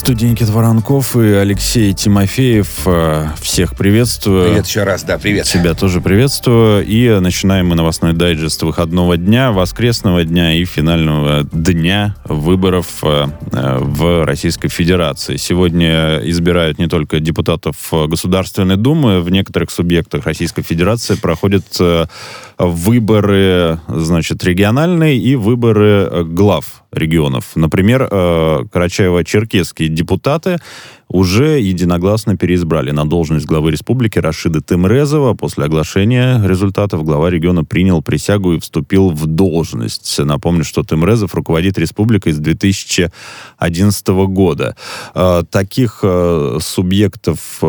студии Никита Воронков и Алексей Тимофеев. Всех приветствую. Привет еще раз, да, привет. Тебя тоже приветствую. И начинаем мы новостной дайджест выходного дня, воскресного дня и финального дня выборов в Российской Федерации. Сегодня избирают не только депутатов Государственной Думы, в некоторых субъектах Российской Федерации проходят выборы, значит, региональные и выборы глав регионов. Например, карачаево-черкесские депутаты уже единогласно переизбрали на должность главы республики Рашида Тымрезова. После оглашения результатов глава региона принял присягу и вступил в должность. Напомню, что Тымрезов руководит республикой с 2011 года. Таких субъектов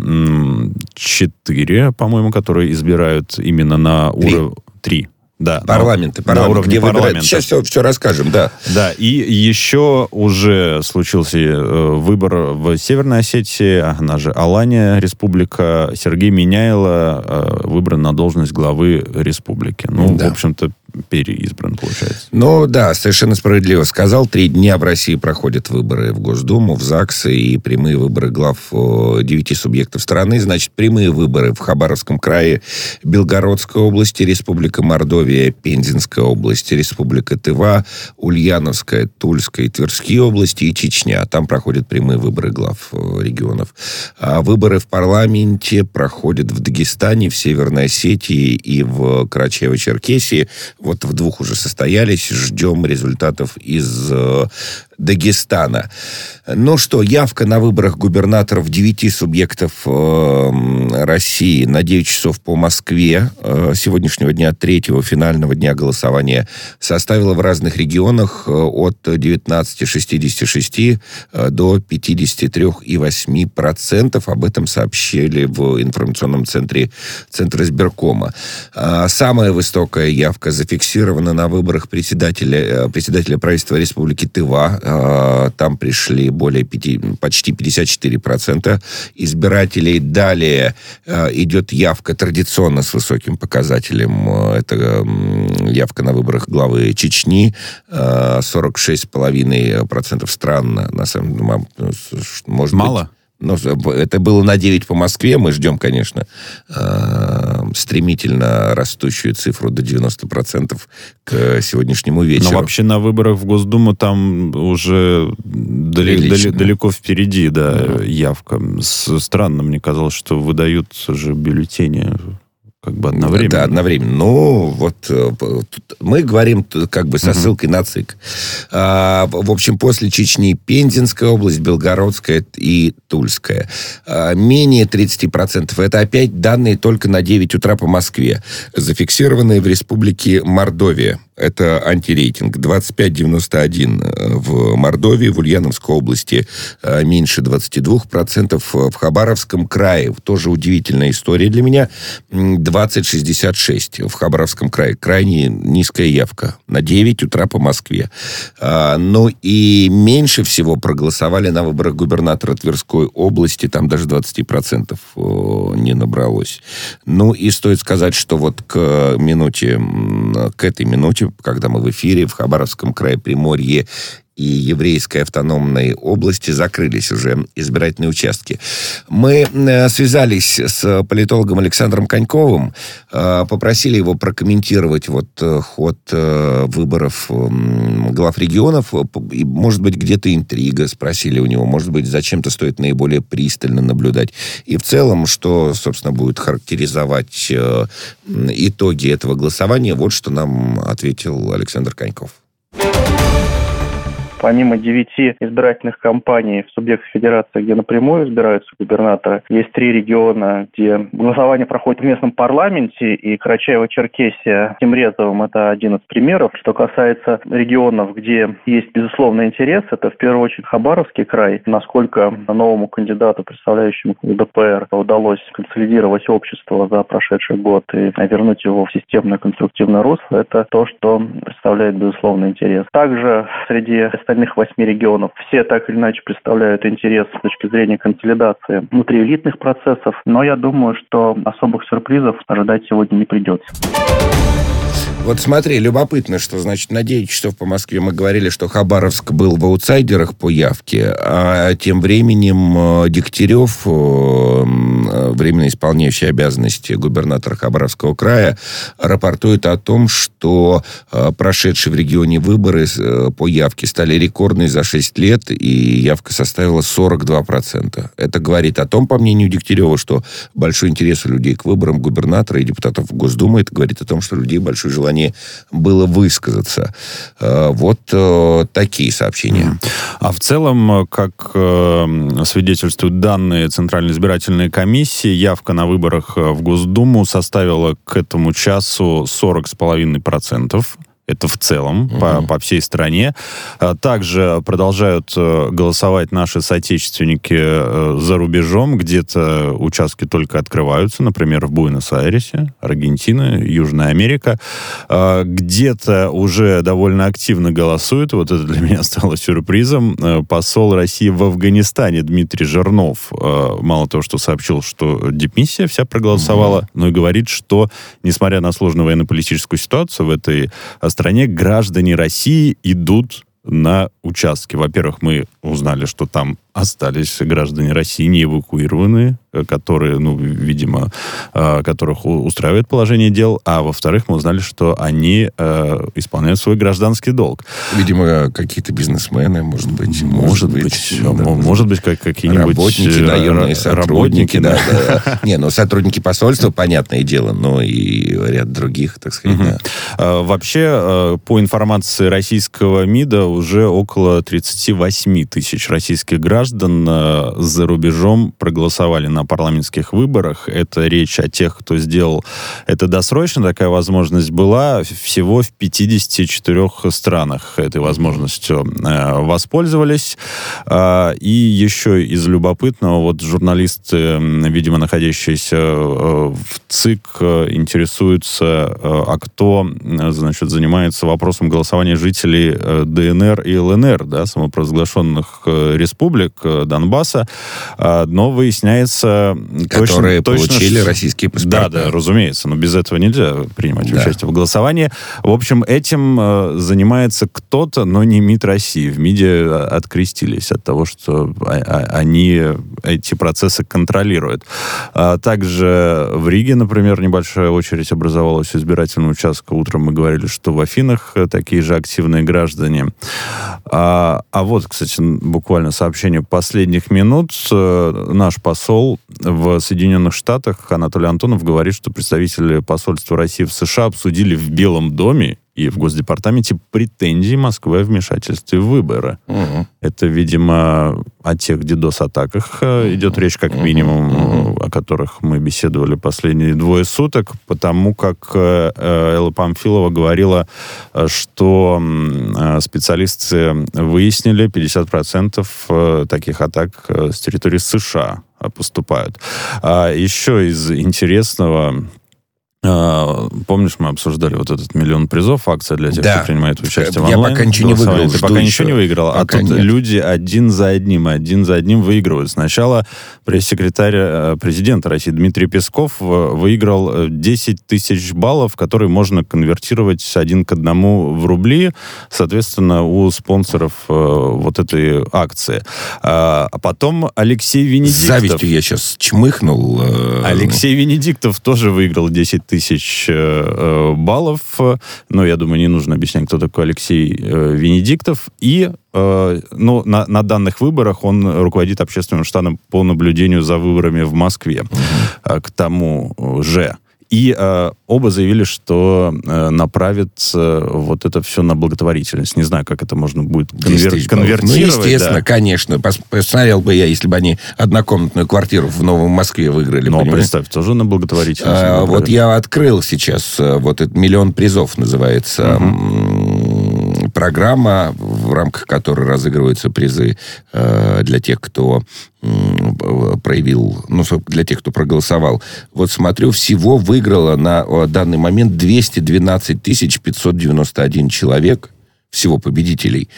4, по-моему, которые избирают именно на уровне... 3. Да, парламент, на уровне парламента. Сейчас все расскажем, да. Да, и еще уже случился выбор в Северной Осетии, она же Алания, республика. Сергей Миняйло выбран на должность главы республики. Ну, да. В общем-то, переизбран, получается. Ну, да, совершенно справедливо сказал. 3 дня в России проходят выборы в Госдуму, в ЗАГС и прямые выборы глав 9 субъектов страны. Значит, прямые выборы в Хабаровском крае, Белгородской области, Республика Мордовия, Пензенская область, Республика Тыва, Ульяновская, Тульская и Тверские области и Чечня. Там проходят прямые выборы глав регионов. А выборы в парламенте проходят в Дагестане, в Северной Осетии и в Карачаево-Черкесии. Вот в 2 уже состоялись. Ждем результатов из Дагестана. Ну что, явка на выборах губернаторов 9 субъектов России на 9 часов по Москве сегодняшнего дня, 3-го финального дня голосования, составила в разных регионах от 19,66 до 53,8%. Об этом сообщили в информационном центре Центра избиркома. Самая высокая явка зафиксирована на выборах председателя правительства Республики Тыва. Там пришли почти 54% избирателей. Далее идет явка традиционно с высоким показателем. Это явка на выборах главы Чечни. 46,5% стран. На самом деле, может мало? Быть, но это было на 9 по Москве. Мы ждем, конечно, стремительно растущую цифру до 90% к сегодняшнему вечеру. Но вообще на выборах в Госдуму там уже далеко впереди, да, явка. Странно, мне казалось, что выдают же бюллетени как бы одновременно. Да, одновременно. Ну, вот мы говорим как бы со ссылкой на ЦИК. В общем, после Чечни Пензенская область, Белгородская и Тульская. Менее 30%. Это опять данные только на 9 утра по Москве. Зафиксированные в Республике Мордовия. Это антирейтинг. 25,91 в Мордовии, в Ульяновской области меньше 22%. В Хабаровском крае, тоже удивительная история для меня, 20,66 в Хабаровском крае. Крайне низкая явка. На 9 утра по Москве. Ну и меньше всего проголосовали на выборах губернатора Тверской области. Там даже 20% не набралось. Ну и стоит сказать, что вот к этой минуте, когда мы в эфире, в Хабаровском крае, Приморье и Еврейской автономной области закрылись уже избирательные участки. Мы связались с политологом Александром Коньковым, попросили его прокомментировать вот ход выборов глав регионов. И, может быть, где-то интрига, спросили у него. Может быть, зачем-то стоит наиболее пристально наблюдать. И в целом, что, собственно, будет характеризовать итоги этого голосования, вот что нам ответил Александр Коньков. Помимо 9 избирательных кампаний в субъектах федерации, где напрямую избираются губернаторы, есть 3 региона, где голосование проходит в местном парламенте, и Карачаево-Черкесия Тимрезовым это один из примеров. Что касается регионов, где есть безусловный интерес, это в первую очередь Хабаровский край. Насколько новому кандидату, представляющему ЛДПР, удалось консолидировать общество за прошедший год и вернуть его в системное конструктивное русло, это то, что представляет безусловный интерес. Также среди остальных 8 регионов. Все так или иначе представляют интерес с точки зрения консолидации внутриэлитных процессов, но я думаю, что особых сюрпризов ожидать сегодня не придется. Вот смотри, любопытно, что, значит, на 9 часов по Москве мы говорили, что Хабаровск был в аутсайдерах по явке, а тем временем Дегтярев, временно исполняющий обязанности губернатора Хабаровского края, рапортует о том, что прошедшие в регионе выборы по явке стали рекордные за 6 лет, и явка составила 42%. Это говорит о том, по мнению Дегтярева, что большой интерес у людей к выборам губернатора и депутатов Госдумы. Это говорит о том, что у людей большое желание было высказаться. Вот такие сообщения. А в целом, как свидетельствуют данные Центральной избирательной комиссии, явка на выборах в Госдуму составила к этому часу 40,5%. Это в целом по всей стране. Также продолжают голосовать наши соотечественники за рубежом. Где-то участки только открываются, например, в Буэнос-Айресе, Аргентина, Южная Америка. Где-то уже довольно активно голосуют. Вот это для меня стало сюрпризом. Посол России в Афганистане Дмитрий Жирнов мало того, что сообщил, что дипмиссия вся проголосовала, но и говорит, что, несмотря на сложную военно-политическую ситуацию в этой стране, граждане России идут на участки. Во-первых, мы узнали, что там остались граждане России, не эвакуированные, которые, видимо, которых устраивает положение дел. А во-вторых, мы узнали, что они исполняют свой гражданский долг. Видимо, какие-то бизнесмены, может быть. Может быть, какие-нибудь... Работники, наемные сотрудники. Да. Не, сотрудники посольства, понятное дело, но и ряд других, так сказать. Вообще, по информации российского МИДа, уже около 38 тысяч российских граждан за рубежом проголосовали на парламентских выборах. Это речь о тех, кто сделал это досрочно. Такая возможность была. Всего в 54 странах этой возможностью воспользовались. И еще из любопытного, вот журналисты, видимо, находящиеся в ЦИК, интересуются, кто, значит, занимается вопросом голосования жителей ДНР и ЛНР, самопровозглашенных республик Донбасса, но выясняется... Которые получили российские паспорта. Да, разумеется, но без этого нельзя принимать участие в голосовании. В общем, этим занимается кто-то, но не МИД России. В МИДе открестились от того, что они эти процессы контролируют. Также в Риге, например, небольшая очередь образовалась у избирательного участка. Утром мы говорили, что в Афинах такие же активные граждане. А вот, кстати, буквально сообщение последних минут. Наш посол в Соединенных Штатах Анатолий Антонов говорит, что представители посольства России в США обсудили в Белом доме и в Госдепартаменте претензии Москвы о вмешательстве в выборы. Это, видимо, о тех DDoS-атаках идет речь, как минимум, о которых мы беседовали последние 2 суток, потому как Элла Памфилова говорила, что специалисты выяснили, 50% таких атак с территории США поступают. А еще из интересного... Помнишь, мы обсуждали вот этот 1 000 000 призов, акция для тех, кто принимает участие в онлайн? Я пока ничего не выиграл. Ты пока ничего не выиграл, а тут люди один за одним выигрывают. Сначала пресс-секретарь президента России Дмитрий Песков выиграл 10 тысяч баллов, которые можно конвертировать 1 к 1 в рубли, соответственно, у спонсоров вот этой акции. А потом Алексей Венедиктов... С завистью я сейчас чмыхнул. Алексей Венедиктов тоже выиграл 10 тысяч баллов. Но, я думаю, не нужно объяснять, кто такой Алексей Венедиктов. И на данных выборах он руководит общественным штабом по наблюдению за выборами в Москве. К тому же. И оба заявили, что направят вот это все на благотворительность. Не знаю, как это можно будет конвертировать. Естественно, конечно. Посмотрел бы я, если бы они однокомнатную квартиру в Новом Москве выиграли. Но представь, тоже на благотворительность. Вот я открыл сейчас, вот этот 1 000 000 призов называется программа, в рамках которой разыгрываются призы для тех, кто проявил, для тех, кто проголосовал. Вот смотрю, всего выиграло на данный момент 212 591 человек, всего победителей.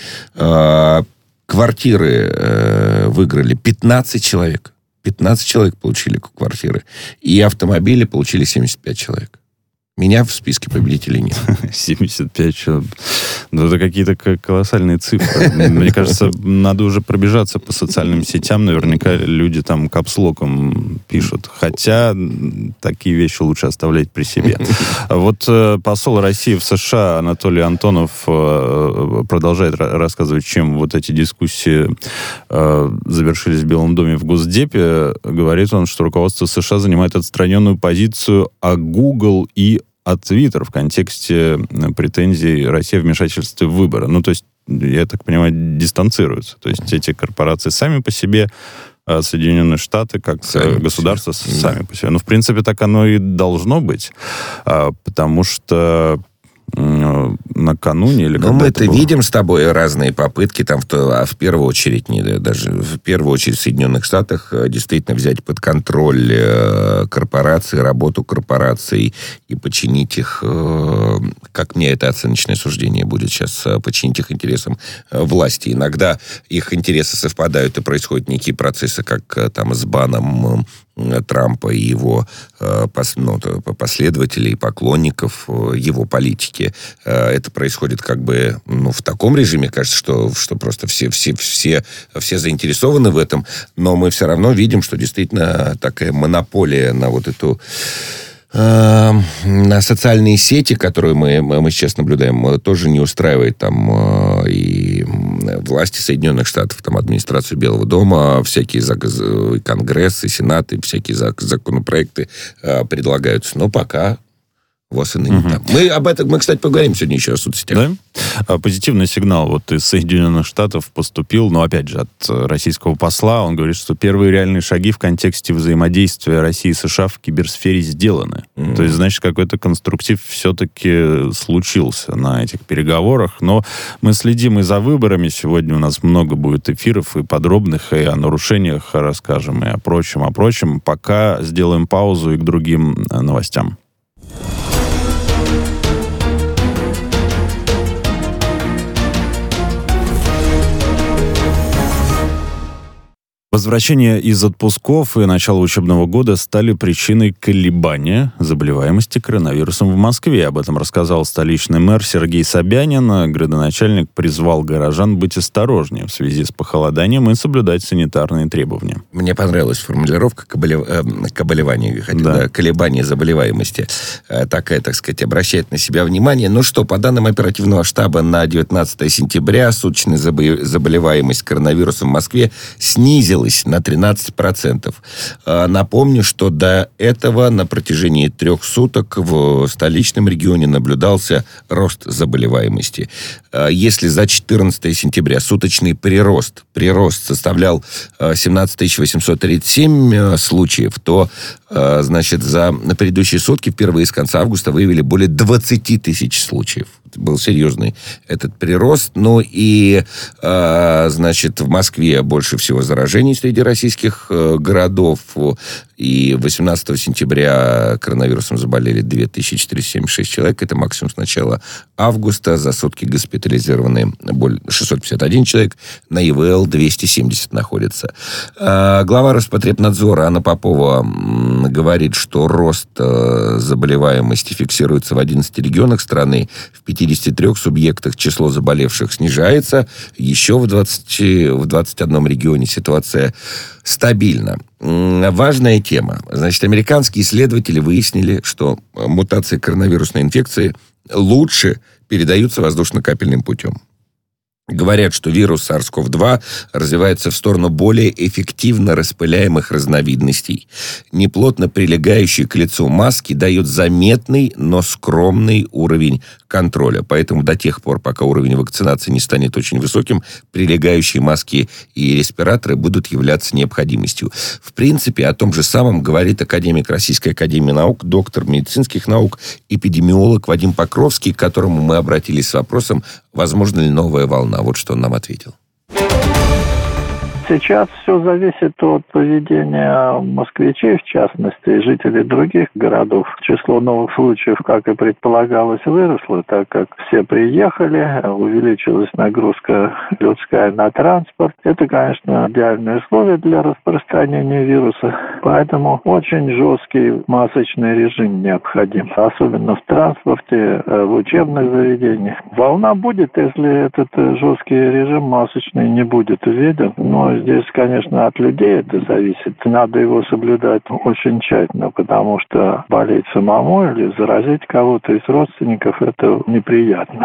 Квартиры выиграли 15 человек. 15 человек получили квартиры. И автомобили получили 75 человек. Меня в списке победителей нет. 75 человек. Ну, это какие-то колоссальные цифры. Мне кажется, надо уже пробежаться по социальным сетям. Наверняка люди там капслоком пишут. Хотя такие вещи лучше оставлять при себе. Вот посол России в США Анатолий Антонов продолжает рассказывать, чем вот эти дискуссии завершились в Белом доме в Госдепе. Говорит он, что руководство США занимает отстраненную позицию о Google и о Twitter в контексте претензий России о вмешательстве в выборы. Ну, то есть, я так понимаю, дистанцируются. То есть, эти корпорации сами по себе, Соединенные Штаты, как государство, сами по себе. Ну, в принципе, так оно и должно быть. Потому что накануне или когда мы-то видим с тобой разные попытки, там, в первую очередь, даже в первую очередь в Соединенных Штатах действительно взять под контроль корпорации, работу корпораций и подчинить их, как мне это оценочное суждение будет сейчас, подчинить их интересам власти. Иногда их интересы совпадают, и происходят некие процессы, как там с баном Трампа и его последователей, поклонников его политики. Это происходит как бы в таком режиме, кажется, что просто все заинтересованы в этом, но мы все равно видим, что действительно такая монополия на вот эту на социальные сети, которые мы сейчас наблюдаем, тоже не устраивает там и власти Соединенных Штатов, там администрацию Белого дома, всякие конгрессы, сенаты, всякие законопроекты предлагаются. Но пока ВОЗ и ныне там. Мы об этом, кстати, поговорим сегодня еще о соцсетях. Да? Позитивный сигнал вот из Соединенных Штатов поступил, но опять же от российского посла. Он говорит, что первые реальные шаги в контексте взаимодействия России и США в киберсфере сделаны. То есть, значит, какой-то конструктив все-таки случился на этих переговорах. Но мы следим и за выборами. Сегодня у нас много будет эфиров и подробных, и о нарушениях расскажем, и о прочем. Пока сделаем паузу и к другим новостям. Возвращение из отпусков и начало учебного года стали причиной колебания заболеваемости коронавирусом в Москве. Об этом рассказал столичный мэр Сергей Собянин. Градоначальник призвал горожан быть осторожнее в связи с похолоданием и соблюдать санитарные требования. Мне понравилась формулировка колебания заболеваемости. Такая, так сказать, обращает на себя внимание. Ну что, по данным оперативного штаба на 19 сентября суточная заболеваемость коронавирусом в Москве снизилась на 13%. Напомню, что до этого на протяжении 3 суток в столичном регионе наблюдался рост заболеваемости. Если за 14 сентября суточный прирост составлял 17 837 случаев, то, значит, на предыдущие сутки впервые с конца августа выявили более 20 тысяч случаев. Был серьезный этот прирост. Ну и, значит, в Москве больше всего заражений среди российских городов. И 18 сентября коронавирусом заболели 2476 человек. Это максимум с начала августа. За сутки госпитализированы 651 человек. На ИВЛ 270 находится. Глава Роспотребнадзора Анна Попова говорит, что рост заболеваемости фиксируется в 11 регионах страны. В 53 субъектах число заболевших снижается. Еще в 21 регионе ситуация стабильна. Важная тема. Значит, американские исследователи выяснили, что мутации коронавирусной инфекции лучше передаются воздушно-капельным путем. Говорят, что вирус SARS-CoV-2 развивается в сторону более эффективно распыляемых разновидностей. Неплотно прилегающие к лицу маски дают заметный, но скромный уровень контроля. Поэтому до тех пор, пока уровень вакцинации не станет очень высоким, прилегающие маски и респираторы будут являться необходимостью. В принципе, о том же самом говорит академик Российской академии наук, доктор медицинских наук, эпидемиолог Вадим Покровский, к которому мы обратились с вопросом, возможно ли новая волна. Вот что он нам ответил. Сейчас все зависит от поведения москвичей, в частности, и жителей других городов. Число новых случаев, как и предполагалось, выросло, так как все приехали, увеличилась нагрузка людская на транспорт. Это, конечно, идеальные условия для распространения вируса. Поэтому очень жесткий масочный режим необходим, особенно в транспорте, в учебных заведениях. Волна будет, если этот жесткий режим масочный не будет введен. Но здесь, конечно, от людей это зависит. Надо его соблюдать очень тщательно, потому что болеть самому или заразить кого-то из родственников – это неприятно.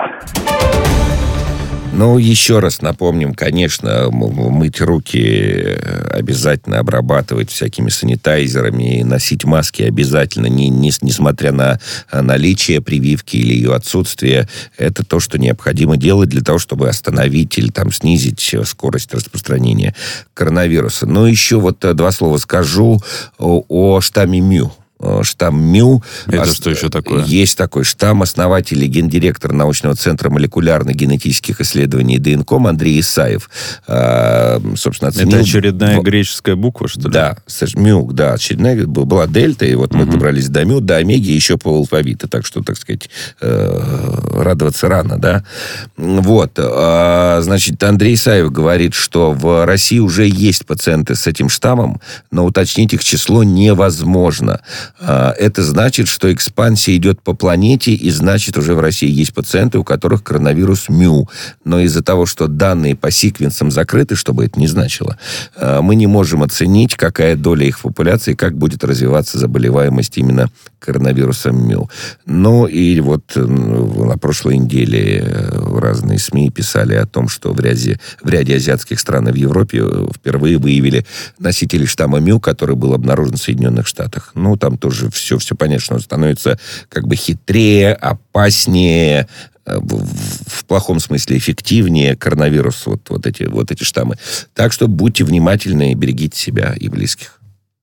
Ну, еще раз напомним, конечно, мыть руки обязательно, обрабатывать всякими санитайзерами, носить маски обязательно, несмотря на наличие прививки или ее отсутствие. Это то, что необходимо делать для того, чтобы остановить или там снизить скорость распространения коронавируса. Но еще вот два слова скажу о штамме МЮ. Штамм МЮ. Это что еще такое? Есть такой штамм. Основатель и гендиректор научного центра молекулярно-генетических исследований ДНКОМ Андрей Исаев, собственно, оценил... Это очередная греческая буква, что ли? Да, МЮ, да, очередная была дельта, и вот мы добрались до МЮ, до омеги, еще по алфавиту, так что, так сказать, радоваться рано, да. Вот, значит, Андрей Исаев говорит, что в России уже есть пациенты с этим штаммом, но уточнить их число невозможно. Это значит, что экспансия идет по планете, и значит, уже в России есть пациенты, у которых коронавирус МЮ. Но из-за того, что данные по секвенсам закрыты, что бы это ни значило, мы не можем оценить, какая доля их в популяции, как будет развиваться заболеваемость именно коронавирусом МЮ. Ну, и вот на прошлой неделе разные СМИ писали о том, что в ряде азиатских стран и в Европе впервые выявили носителей штамма МЮ, который был обнаружен в Соединенных Штатах. Ну, там тоже все понятно, что он становится как бы хитрее, опаснее, в плохом смысле эффективнее коронавирус, вот эти штаммы. Так что будьте внимательны и берегите себя и близких.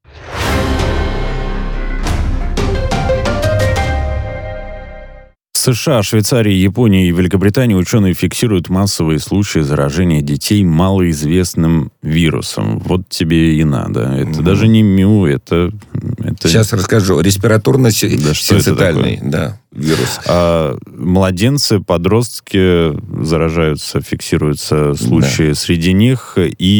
В США, Швейцарии, Японии и Великобритании ученые фиксируют массовые случаи заражения детей малоизвестным вирусом. Вот тебе и надо. Это даже не МЮ, это... Сейчас расскажу. Респираторно-синцитальный, да, вирус. Младенцы, подростки заражаются, фиксируются случаи среди них.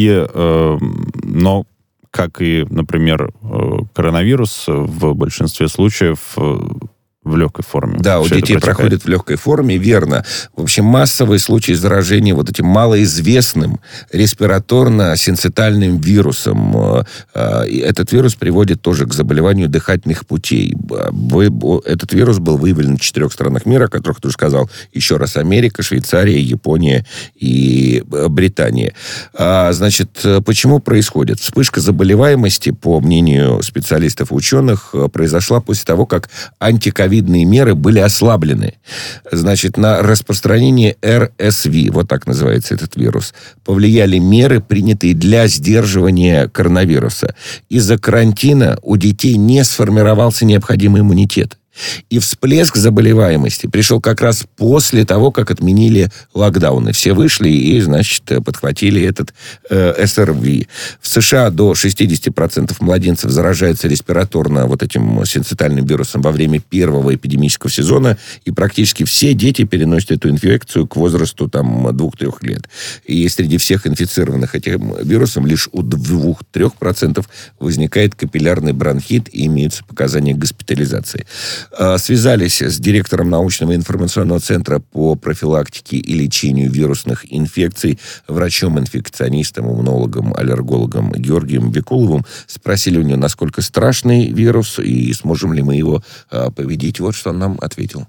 Но, как и, например, коронавирус, в большинстве случаев... в легкой форме. Да, у детей проходит в легкой форме, верно. В общем, массовые случаи заражения вот этим малоизвестным респираторно-синцитальным вирусом. Этот вирус приводит тоже к заболеванию дыхательных путей. Этот вирус был выявлен в 4 странах мира, о которых ты уже сказал. Еще раз, Америка, Швейцария, Япония и Британия. Значит, почему происходит? Вспышка заболеваемости, по мнению специалистов и ученых, произошла после того, как антиковидные меры были ослаблены. Значит, на распространение РСВ, вот так называется этот вирус, повлияли меры, принятые для сдерживания коронавируса. Из-за карантина у детей не сформировался необходимый иммунитет. И всплеск заболеваемости пришел как раз после того, как отменили локдауны. Все вышли и, значит, подхватили этот СРВ. В США до 60% младенцев заражаются респираторно вот этим синцитальным вирусом во время первого эпидемического сезона, и практически все дети переносят эту инфекцию к возрасту 2-3 лет. И среди всех инфицированных этим вирусом лишь у 2-3% возникает капиллярный бронхит и имеются показания госпитализации. Связались с директором научного информационного центра по профилактике и лечению вирусных инфекций, врачом-инфекционистом, иммунологом, аллергологом Георгием Викуловым. Спросили у него, насколько страшный вирус и сможем ли мы его победить. Вот что он нам ответил.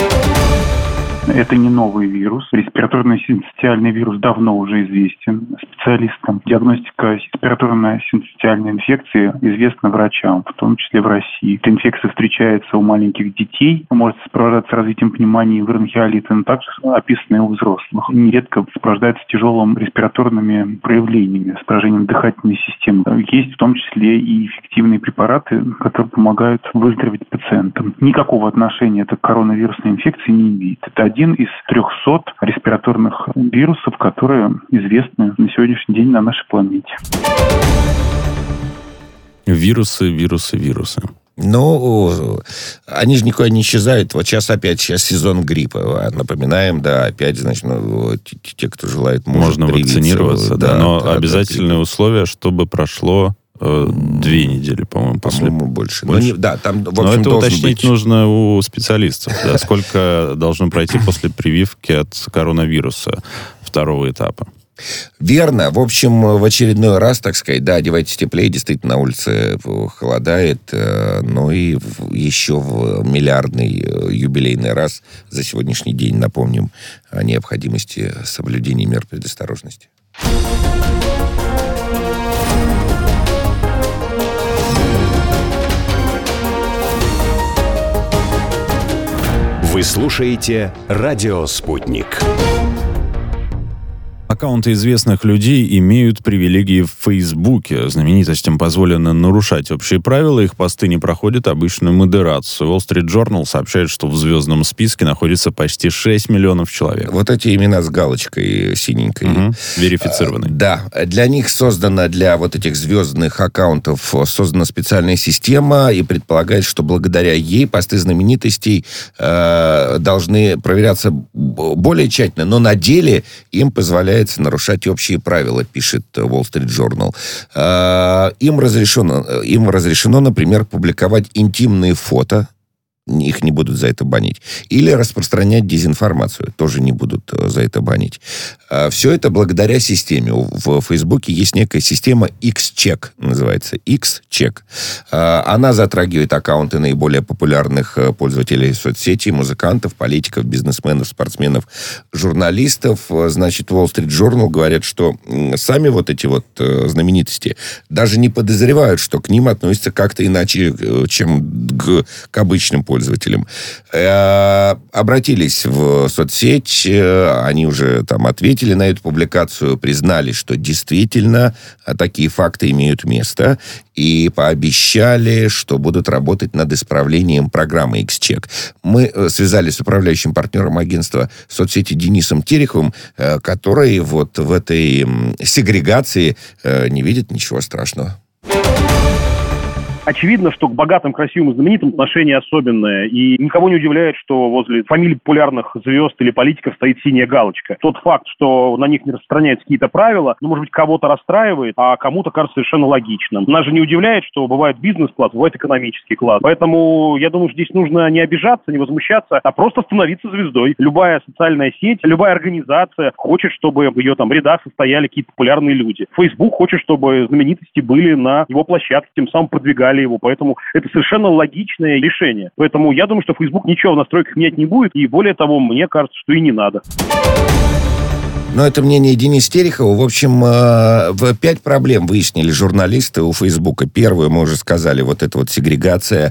Это не новый вирус. Респираторно-синцитиальный вирус давно уже известен специалистам. Диагностика респираторно-синцитиальной инфекции известна врачам, в том числе в России. Эта инфекция встречается у маленьких детей, может сопровождаться развитием пневмонии, бронхиолита, но также описана и у взрослых. Нередко сопровождается тяжелыми респираторными проявлениями, с поражением дыхательной системы. Есть в том числе и эффективные препараты, которые помогают выздороветь пациентам. Никакого отношения это к коронавирусной инфекции не имеет. Это один из 300 респираторных вирусов, которые известны на сегодняшний день на нашей планете. Вирусы. Ну, они же никуда не исчезают. Вот сейчас сезон гриппа. Напоминаем, да, опять, значит, те, кто желает, можно вакцинироваться, да, но обязательное условие, чтобы прошло 2 недели, по-моему, после. По-моему, больше. Там, в общем, это должен уточнить быть... нужно у специалистов. Да, сколько должно пройти после прививки от коронавируса второго этапа. Верно. В общем, в очередной раз, так сказать, да, одевайтесь теплее, действительно, на улице холодает, но и еще в миллиардный юбилейный раз за сегодняшний день напомним о необходимости соблюдения мер предосторожности. Вы слушаете «Радио Спутник». Аккаунты известных людей имеют привилегии в Фейсбуке. Знаменитостям позволено нарушать общие правила, их посты не проходят обычную модерацию. Wall Street Journal сообщает, что в звездном списке находится почти 6 миллионов человек. Вот эти имена с галочкой синенькой. Верифицированные. Да. Для них для вот этих звездных аккаунтов создана специальная система, и предполагается, что благодаря ей посты знаменитостей должны проверяться более тщательно, но на деле им позволяет нарушать общие правила, пишет Wall Street Journal. Им разрешено, например, публиковать интимные фото, их не будут за это банить. Или распространять дезинформацию, тоже не будут за это банить. Все это благодаря системе. В Фейсбуке есть некая система X-Check, называется X-Check. Она затрагивает аккаунты наиболее популярных пользователей соцсетей, музыкантов, политиков, бизнесменов, спортсменов, журналистов. Значит, Wall Street Journal говорят, что сами вот эти вот знаменитости даже не подозревают, что к ним относятся как-то иначе, чем к обычным пользователям. Обратились в соцсеть, они уже там ответили на эту публикацию, признали, что действительно такие факты имеют место, и пообещали, что будут работать над исправлением программы X-Check. Мы связались с управляющим партнером агентства соцсети Денисом Тереховым, который вот в этой сегрегации не видит ничего страшного. Очевидно, что к богатым, красивым и знаменитым отношение особенное. И никого не удивляет, что возле фамилий популярных звезд или политиков стоит синяя галочка. Тот факт, что на них не распространяются какие-то правила, может быть, кого-то расстраивает, а кому-то кажется совершенно логичным. Нас же не удивляет, что бывает бизнес-класс, бывает экономический класс. Поэтому, я думаю, что здесь нужно не обижаться, не возмущаться, а просто становиться звездой. Любая социальная сеть, любая организация хочет, чтобы в ее там рядах состояли какие-то популярные люди. Facebook хочет, чтобы знаменитости были на его площадке, тем самым продвигали его, поэтому это совершенно логичное решение. Поэтому я думаю, что Facebook ничего в настройках менять не будет, и более того, мне кажется, что и не надо. Но это мнение Дениса Терехова. В общем, 5 проблем выяснили журналисты у Фейсбука. Первую, мы уже сказали, вот эта вот сегрегация.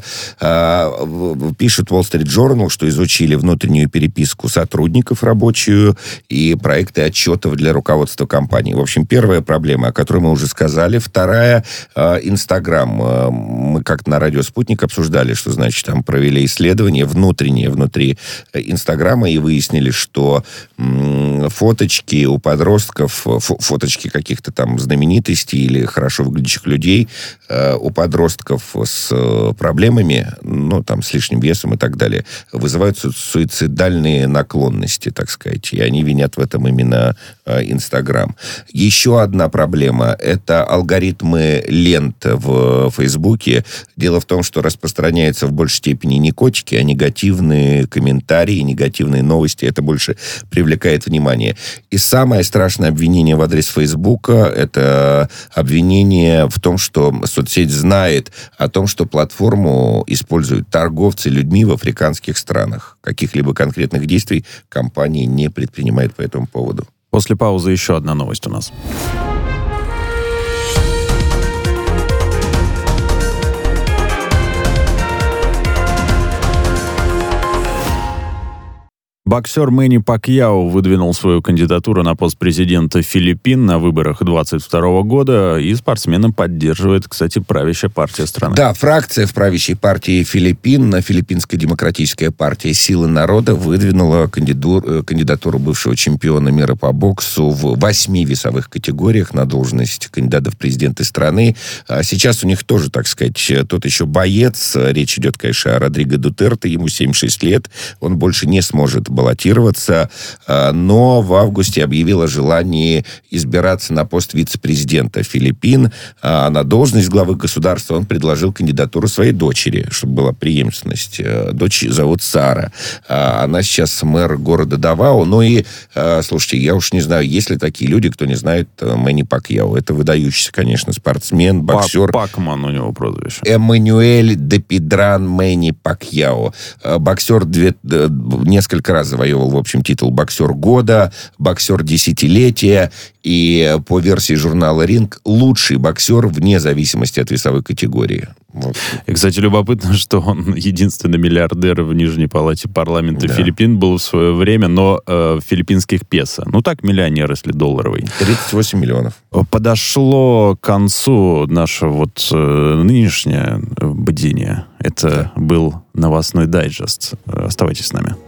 Пишет Wall Street Journal, что изучили внутреннюю переписку сотрудников рабочую и проекты отчетов для руководства компании. В общем, первая проблема, о которой мы уже сказали. Вторая — Инстаграм. Мы как-то на радио «Спутник» обсуждали, что, значит, там провели исследование внутреннее, внутри Инстаграма, и выяснили, что фоточки у подростков, фоточки каких-то там знаменитостей или хорошо выглядящих людей у подростков с проблемами, ну, там, с лишним весом и так далее, вызывают суицидальные наклонности, так сказать. И они винят в этом именно Инстаграм. Еще одна проблема — это алгоритмы лент в Фейсбуке. Дело в том, что распространяются в большей степени не котики, а негативные комментарии, негативные новости. Это больше привлекает внимание. И самое страшное обвинение в адрес Фейсбука — это обвинение в том, что соцсеть знает о том, что платформу используют торговцы людьми в африканских странах. Каких-либо конкретных действий компания не предпринимает по этому поводу. После паузы еще одна новость у нас. Боксер Мэнни Пакьяо выдвинул свою кандидатуру на пост президента Филиппин на выборах 2022 года, и спортсмена поддерживает, кстати, правящая партия страны. Да, фракция в правящей партии Филиппин, Филиппинская демократическая партия «Силы народа», выдвинула кандидатуру бывшего чемпиона мира по боксу в 8 весовых категориях на должность кандидата в президенты страны. Сейчас у них тоже, так сказать, тот еще боец. Речь идет, конечно, о Родриго Дутерте, ему 76 лет. Он больше не сможет баллотироваться, но в августе объявил о желании избираться на пост вице-президента Филиппин. На должность главы государства он предложил кандидатуру своей дочери, чтобы была преемственность. Дочь зовут Сара. Она сейчас мэр города Давао. Ну и, слушайте, я уж не знаю, есть ли такие люди, кто не знает Мэнни Пакьяо. Это выдающийся, конечно, спортсмен, боксер. Пакман у него прозвище. Эммануэль де Педран Мэнни Пакьяо. Боксер несколько раз завоевал, в общем, титул боксер года, боксер десятилетия. И по версии журнала «Ринг» лучший боксер вне зависимости от весовой категории. Вот. И, кстати, любопытно, что он единственный миллиардер в Нижней палате парламента Филиппин был в свое время, но филиппинских песо. Ну так, миллионер, если долларовый. 38 миллионов. Подошло к концу наше нынешнее бдение. Это был новостной дайджест. Оставайтесь с нами.